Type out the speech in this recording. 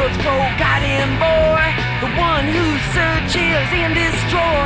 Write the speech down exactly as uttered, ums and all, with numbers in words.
world's forgotten boy, the one who searches and destroys.